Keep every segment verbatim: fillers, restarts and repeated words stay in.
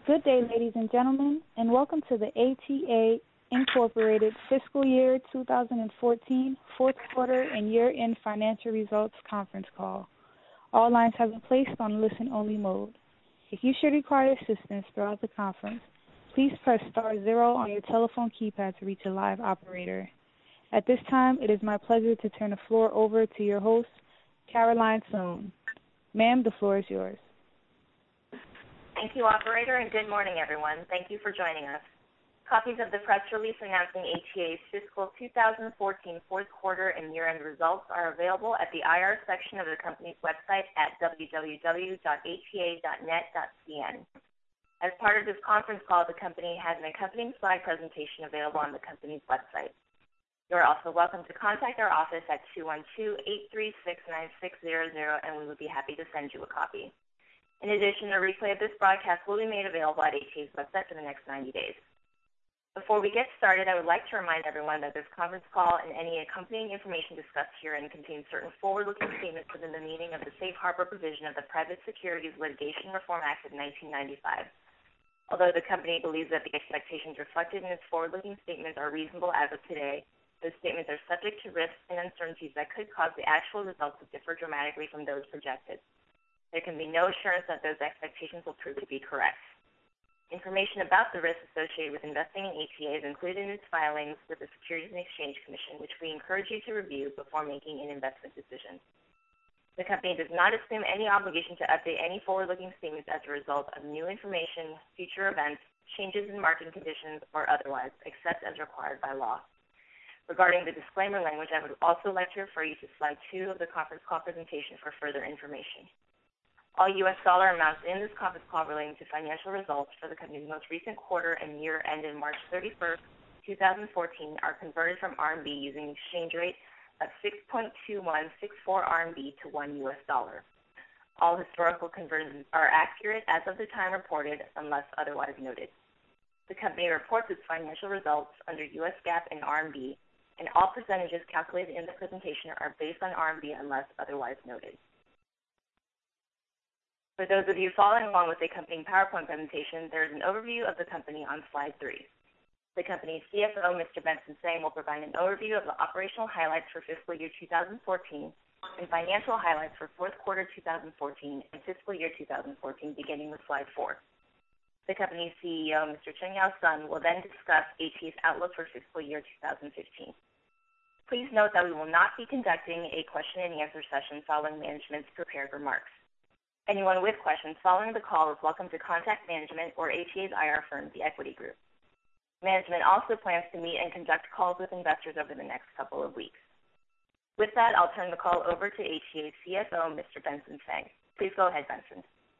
Good day, ladies and gentlemen, and welcome to the A T A Incorporated Fiscal Year two thousand fourteen Fourth Quarter and Year-End Financial Results Conference Call. All lines have been placed on listen-only mode. If you should require assistance throughout the conference, please press star zero on your telephone keypad to reach a live operator. At this time, it is my pleasure to turn the floor over to your host, Caroline Sohn. Ma'am, the floor is yours. Thank you, operator, and good morning, everyone. Thank you for joining us. Copies of the press release announcing A T A's fiscal two thousand fourteen fourth quarter and year-end results are available at the I R section of the company's website at w w w dot a t a dot net dot c n. As part of this conference call, the company has an accompanying slide presentation available on the company's website. You are also welcome to contact our office at two one two, eight three six, nine six zero zero, and we would be happy to send you a copy. In addition, a replay of this broadcast will be made available at A T A's website for the next ninety days. Before we get started, I would like to remind everyone that this conference call and any accompanying information discussed herein contains certain forward-looking statements within the meaning of the Safe Harbor provision of the Private Securities Litigation Reform Act of nineteen ninety-five. Although the company believes that the expectations reflected in its forward-looking statements are reasonable as of today, those statements are subject to risks and uncertainties that could cause the actual results to differ dramatically from those projected. There can be no assurance that those expectations will prove to be correct. Information about the risks associated with investing in A T A is included in its filings with the Securities and Exchange Commission, which we encourage you to review before making an investment decision. The company does not assume any obligation to update any forward-looking statements as a result of new information, future events, changes in market conditions, or otherwise, except as required by law. Regarding the disclaimer language, I would also like to refer you to slide two of the conference call presentation for further information. All U S dollar amounts in this conference call relating to financial results for the company's most recent quarter and year ended March thirty-first, two thousand fourteen are converted from R M B using an exchange rate of six point two one six four R M B to one U S dollar. All historical conversions are accurate as of the time reported unless otherwise noted. The company reports its financial results under U S GAAP and R M B, and all percentages calculated in the presentation are based on R M B unless otherwise noted. For those of you following along with the accompanying PowerPoint presentation, there is an overview of the company on slide three. The company's C F O, Mister Benson Tseng, will provide an overview of the operational highlights for fiscal year two thousand fourteen and financial highlights for fourth quarter two thousand fourteen and fiscal year two thousand fourteen, beginning with slide four. The company's C E O, Mister Chengyao Sun, will then discuss A T A's outlook for fiscal year two thousand fifteen. Please note that we will not be conducting a question and answer session following management's prepared remarks. Anyone with questions following the call is welcome to contact management or A T A's I R firm, The Equity Group. Management also plans to meet and conduct calls with investors over the next couple of weeks. With that, I'll turn the call over to A T A's C F O, Mister Benson Tseng. Please go ahead, Benson.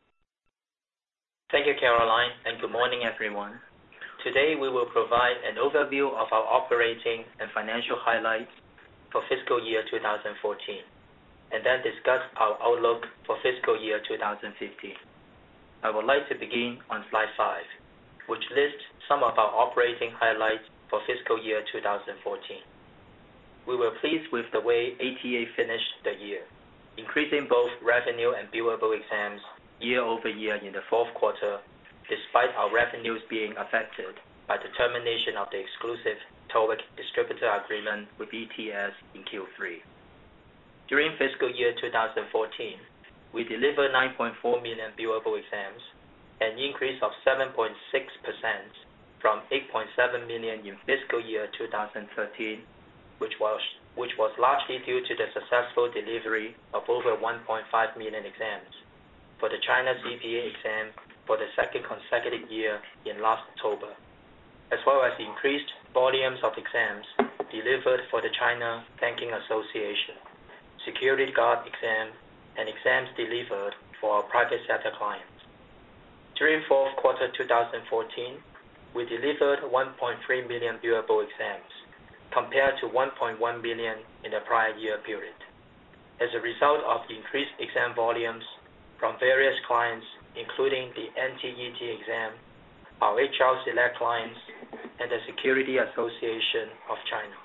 Thank you, Caroline, and good morning, everyone. Today, we will provide an overview of our operating and financial highlights for fiscal year two thousand fourteen. And then discuss our outlook for fiscal year two thousand fifteen. I would like to begin on slide five, which lists some of our operating highlights for fiscal year two thousand fourteen. We were pleased with the way A T A finished the year, increasing both revenue and billable exams year over year in the fourth quarter, despite our revenues being affected by the termination of the exclusive TOEIC distributor agreement with E T S in Q three. During fiscal year two thousand fourteen, we delivered nine point four million billable exams, an increase of seven point six percent from eight point seven million in fiscal year two thousand thirteen, which was, which was largely due to the successful delivery of over one point five million exams for the China C P A exam for the second consecutive year in last October, as well as increased volumes of exams delivered for the China Banking Association, security guard exam, and exams delivered for our private sector clients. During fourth quarter two thousand fourteen, we delivered one point three million billable exams, compared to one point one million in the prior year period. As a result of increased exam volumes from various clients, including the N T E T exam, our H R Select clients, and the Security Association of China.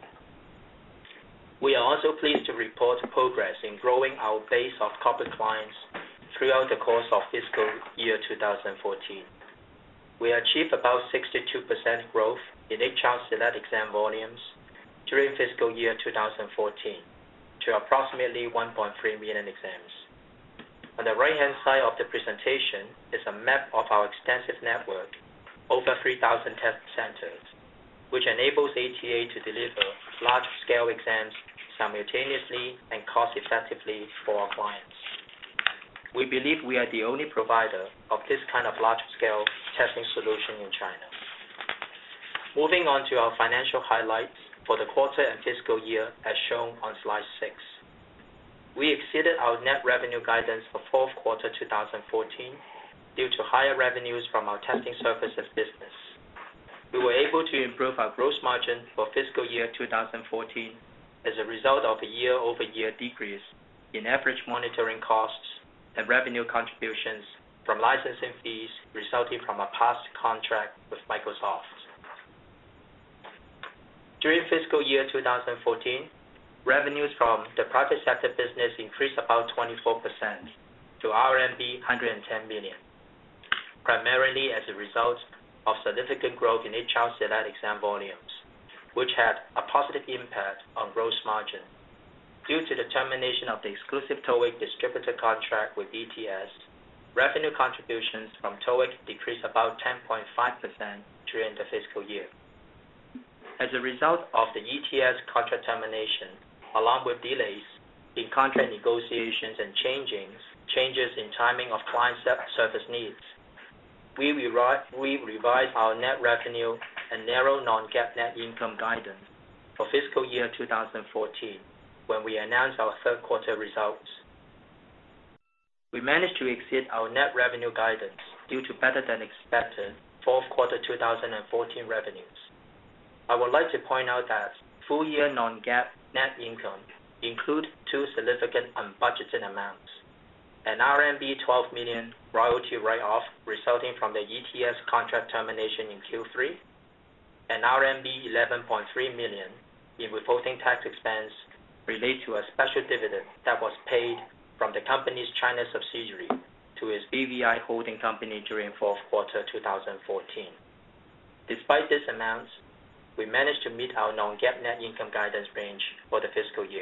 We are also pleased to report progress in growing our base of corporate clients throughout the course of fiscal year two thousand fourteen. we achieved about sixty-two percent growth in H R Select exam volumes during fiscal year two thousand fourteen to approximately one point three million exams. On the right-hand side of the presentation is a map of our extensive network, over three thousand test centers, which enables A T A to deliver large-scale exams simultaneously and cost-effectively for our clients. We believe we are the only provider of this kind of large-scale testing solution in China. Moving on to our financial highlights for the quarter and fiscal year as shown on slide six. We exceeded our net revenue guidance for fourth quarter two thousand fourteen due to higher revenues from our testing services business. We were able to improve our gross margin for fiscal year two thousand fourteen as a result of a year-over-year decrease in average monitoring costs and revenue contributions from licensing fees resulting from a past contract with Microsoft. During fiscal year two thousand fourteen, revenues from the private sector business increased about twenty-four percent to R M B one hundred ten million, primarily as a result of significant growth in H R Select exam volumes, which had a positive impact on gross margin. Due to the termination of the exclusive TOEIC distributor contract with E T S, revenue contributions from TOEIC decreased about ten point five percent during the fiscal year. As a result of the E T S contract termination, along with delays in contract negotiations and changings, changes in timing of client service needs, we, revi- we revised our net revenue and narrow non-GAAP net income guidance for fiscal year two thousand fourteen when we announced our third quarter results. We managed to exceed our net revenue guidance due to better than expected fourth quarter two thousand fourteen revenues. I would like to point out that full year non-GAAP net income include two significant unbudgeted amounts: an R M B twelve million royalty write-off resulting from the E T S contract termination in Q three, and R M B eleven point three million in withholding tax expense related to a special dividend that was paid from the company's China subsidiary to its B V I holding company during fourth quarter two thousand fourteen. Despite these amounts, we managed to meet our non-GAAP net income guidance range for the fiscal year.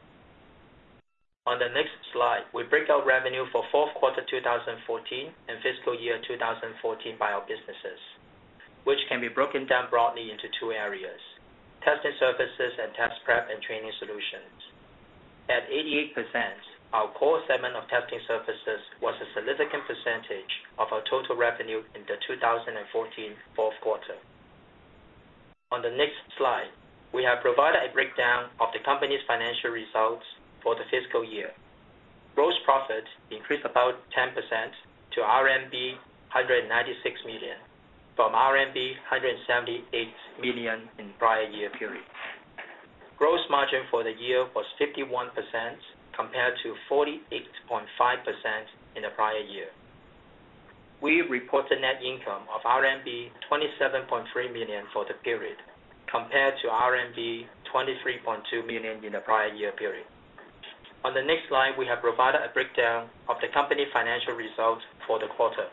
On the next slide, we break out revenue for fourth quarter two thousand fourteen and fiscal year two thousand fourteen by our businesses, which can be broken down broadly into two areas: testing services and test prep and training solutions. At eighty-eight percent, our core segment of testing services was a significant percentage of our total revenue in the two thousand fourteen fourth quarter. On the next slide, we have provided a breakdown of the company's financial results for the fiscal year. Gross profit increased about ten percent to R M B one hundred ninety-six million from R M B one hundred seventy-eight million in prior year period. Gross margin for the year was fifty-one percent compared to forty-eight point five percent in the prior year. We reported net income of R M B twenty-seven point three million for the period, compared to R M B twenty-three point two million in the prior year period. On the next slide, we have provided a breakdown of the company financial results for the quarter.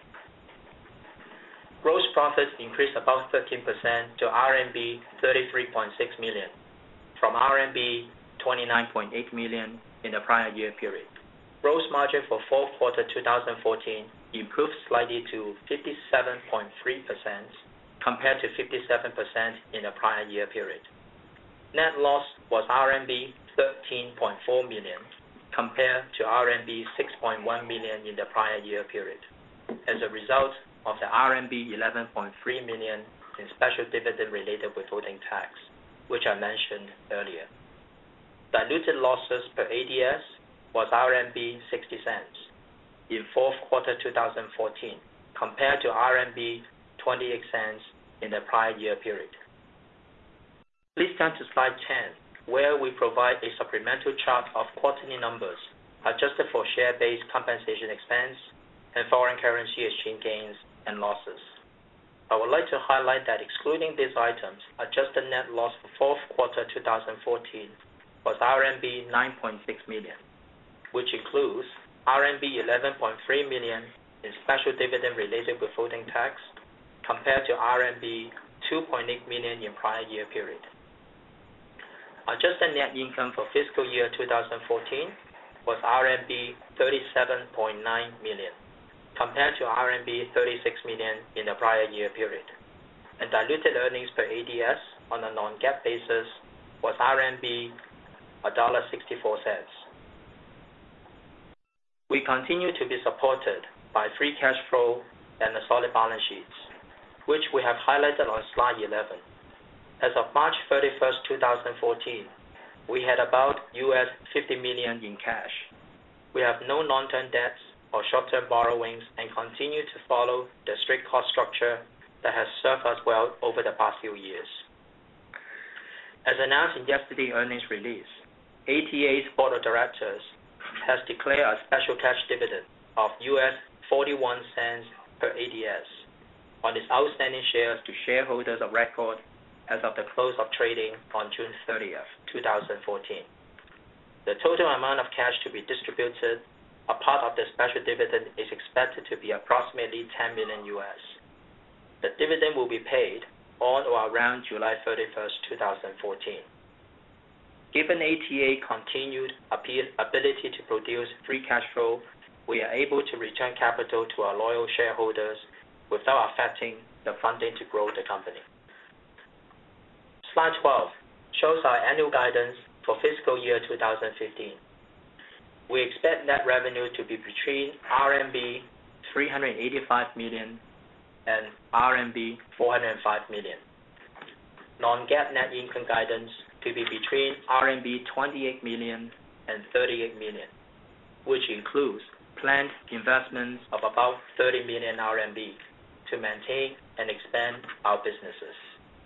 Gross profit increased about thirteen percent to R M B thirty-three point six million from R M B twenty-nine point eight million in the prior year period. Gross margin for fourth quarter two thousand fourteen improved slightly to fifty-seven point three percent compared to fifty-seven percent in the prior year period. Net loss was R M B thirteen point four million compared to R M B six point one million in the prior year period, as a result of the R M B eleven point three million in special dividend related withholding tax, which I mentioned earlier. Diluted losses per A D S was R M B sixty cents in fourth quarter two thousand fourteen compared to R M B twenty-eight cents in the prior year period. Please turn to slide ten, where we provide a supplemental chart of quarterly numbers adjusted for share-based compensation expense and foreign currency exchange gains and losses. I would like to highlight that excluding these items, adjusted net loss for fourth quarter two thousand fourteen was R M B nine point six million, which includes R M B eleven point three million in special dividend related withholding tax, compared to R M B two point eight million in prior year period. Adjusted net income for fiscal year two thousand fourteen was R M B thirty-seven point nine million, compared to R M B thirty-six million in the prior year period, and diluted earnings per A D S on a non-GAAP basis was R M B one dollar and sixty-four cents. We continue to be supported by free cash flow and a solid balance sheets, which we have highlighted on slide eleven. As of March thirty-first, two thousand fourteen, we had about U S fifty million in cash. We have no long-term debts or short-term borrowings and continue to follow the strict cost structure that has served us well over the past few years. As announced in yesterday's earnings release, A T A's Board of Directors has declared a special cash dividend of U S forty-one cents per A D S on its outstanding shares to shareholders of record as of the close of trading on June thirtieth, two thousand fourteen. The total amount of cash to be distributed, a part of the special dividend, is expected to be approximately ten million U S. The dividend will be paid on or around July thirty-first, two thousand fourteen. Given A T A continued ability to produce free cash flow, we are able to return capital to our loyal shareholders without affecting the funding to grow the company. Slide twelve shows our annual guidance for fiscal year two thousand fifteen. We expect net revenue to be between R M B three hundred eighty-five million and R M B four hundred five million. Non-GAAP net income guidance to be between R M B twenty-eight million and thirty-eight million, which includes planned investments of about thirty million R M B to maintain and expand our businesses.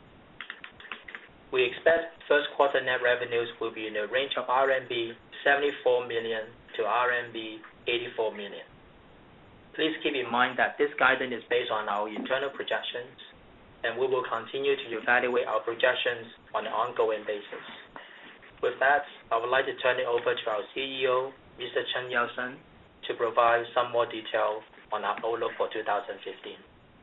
We expect first quarter net revenues will be in the range of R M B seventy-four million to R M B eighty-four million. Please keep in mind that this guidance is based on our internal projections, and we will continue to evaluate our projections on an ongoing basis. With that, I would like to turn it over to our C E O, Mister Chen Yao-sen, to provide some more detail on our outlook for two thousand fifteen.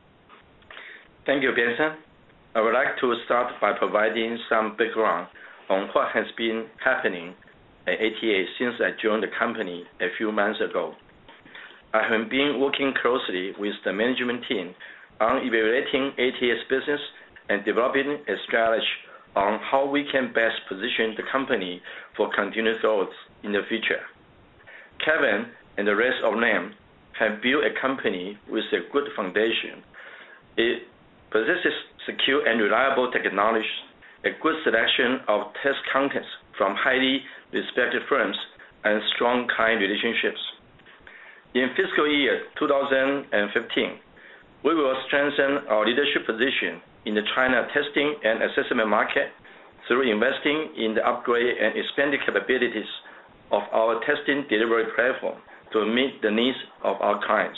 Thank you, Benson. I would like to start by providing some background on what has been happening at A T A since I joined the company a few months ago. I have been working closely with the management team on evaluating A T A's business and developing a strategy on how we can best position the company for continued growth in the future. Kevin and the rest of them have built a company with a good foundation. It possesses secure and reliable technology, a good selection of test contents from highly respected firms, and strong client relationships. In fiscal year two thousand fifteen, we will strengthen our leadership position in the China testing and assessment market through investing in the upgrade and expanded capabilities of our testing delivery platform to meet the needs of our clients.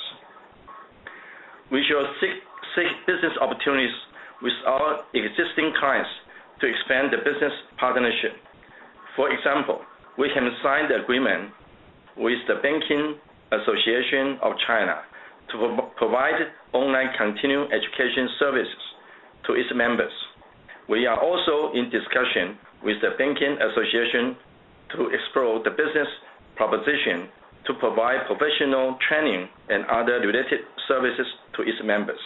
We shall seek, seek business opportunities with our existing clients to expand the business partnership. For example, we have signed an agreement with the Banking Association of China to pro- provide online continuing education services to its members. We are also in discussion with the Banking Association to explore the business proposition to provide professional training and other related services to its members.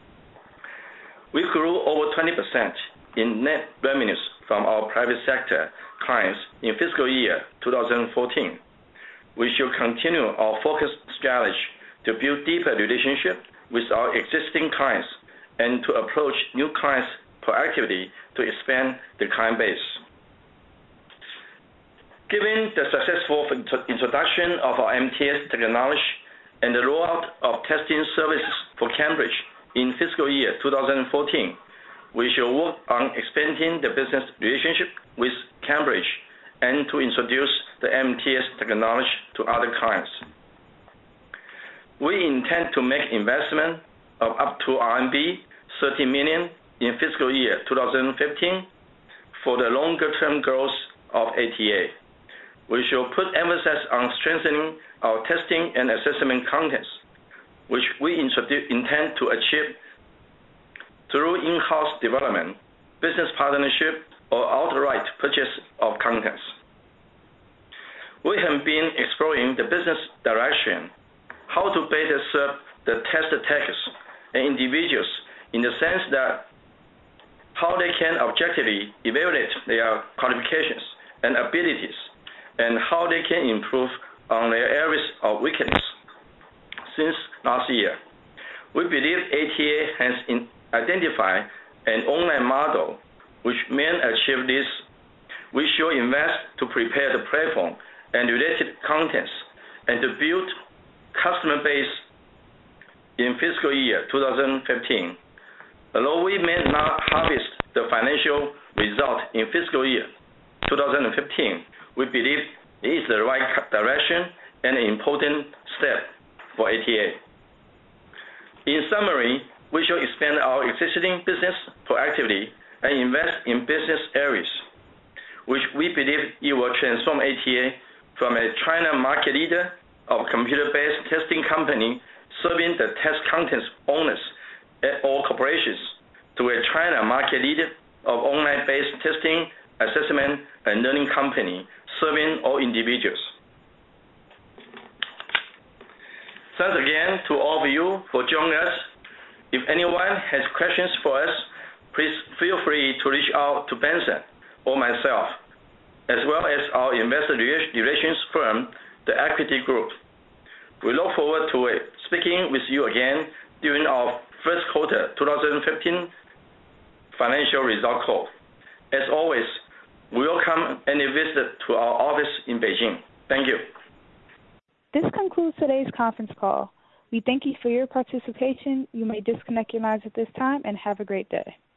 We grew over twenty percent in net revenues from our private sector clients in fiscal year two thousand fourteen. We should continue our focused strategy to build deeper relationships with our existing clients and to approach new clients proactively to expand the client base. Given the successful introduction of our M T S technology and the rollout of testing services for Cambridge in fiscal year two thousand fourteen, we shall work on expanding the business relationship with Cambridge and to introduce the M T S technology to other clients. We intend to make investment of up to R M B thirty million in fiscal year two thousand fifteen for the longer-term growth of A T A. We shall put emphasis on strengthening our testing and assessment contents, which we intend to achieve through in-house development, business partnership, or outright purchase of contents. We have been exploring the business direction, how to better serve the test takers and individuals in the sense that how they can objectively evaluate their qualifications and abilities, and how they can improve on their areas of weakness. Since last year, we believe A T A has in identified an online model which may achieve this. We should invest to prepare the platform and related contents and to build customer base in fiscal year two thousand fifteen. Although we may not harvest the financial result in fiscal year two thousand fifteen, we believe it is the right direction and an important step for A T A. In summary, we shall expand our existing business proactively and invest in business areas, which we believe it will transform A T A from a China market leader of computer-based testing company serving the test contents owners at all corporations to a China market leader of online-based testing, assessment, and learning company serving all individuals. Thanks again to all of you for joining us. If anyone has questions for us, please feel free to reach out to Benson or myself, as well as our investor relations firm, the Equity Group. We look forward to uh, speaking with you again during our first quarter twenty fifteen financial result call. As always, we welcome any visit to our office in Beijing. Thank you. This concludes today's conference call. We thank you for your participation. You may disconnect your lines at this time and have a great day.